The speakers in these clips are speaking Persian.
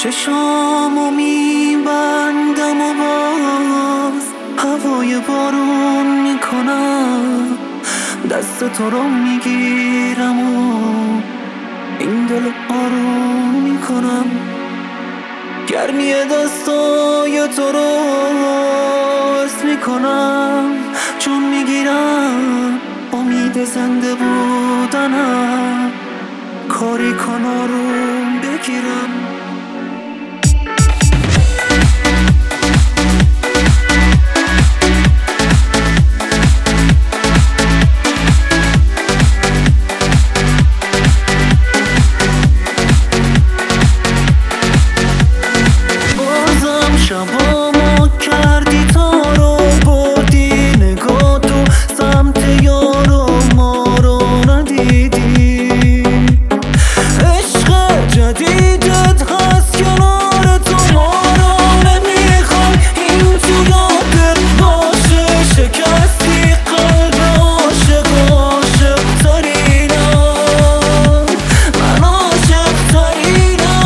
چشامو میبندم و باز هوای بارون میکنم، دست تو رو میگیرم و این دل آروم میکنم. گرمی دستای تو رو حس میکنم، چون میگیرم امید زنده بودنم. کاری کن آروم بگیرم. شبامو کردی تارو، بردی نگاه تو سمت یارو، ما رو ندیدی. عشق جدیدت هست کنار تو، ما رو نمیخوای این تو یادت باشه. شکستی قلب عاشق، عاشق ترینم، من عاشق ترینم.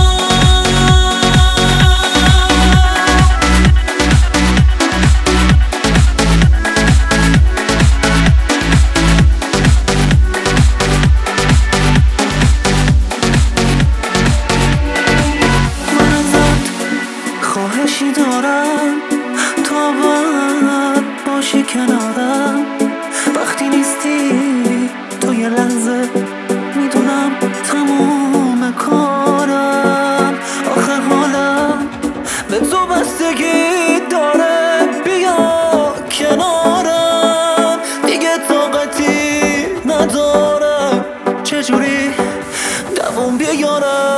خواهشی دارم تا باید باشی کنارم، وقتی نیستی تو یه لحظه میدونم تموم کارم. آخه حالم به تو بستگی داره، بیا کنارم. دیگه طاقتی ندارم، چجوری دووم بیارم.